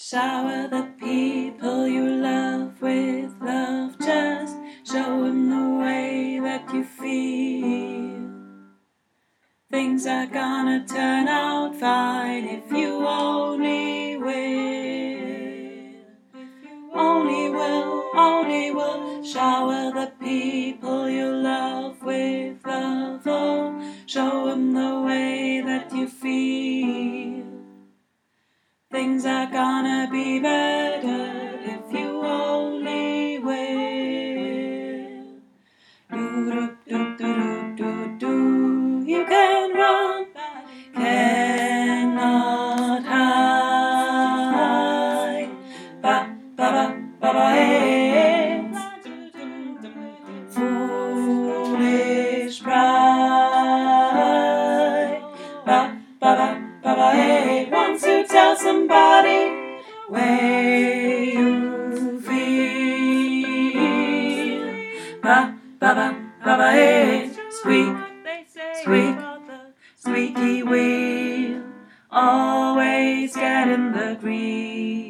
Shower the people you love with love. Just show them the way that you feel. Things are gonna turn out fine if you only will. Only will. Shower the people you love with love. Oh, show them the way that you feel. Things are gonna be better if you only will. Do. You can run, cannot hide. Hey. Foolish pride. Hey. Wants to tell somebody where you feel. Hey. Squeak, squeak, squeaky wheel, always get in the green.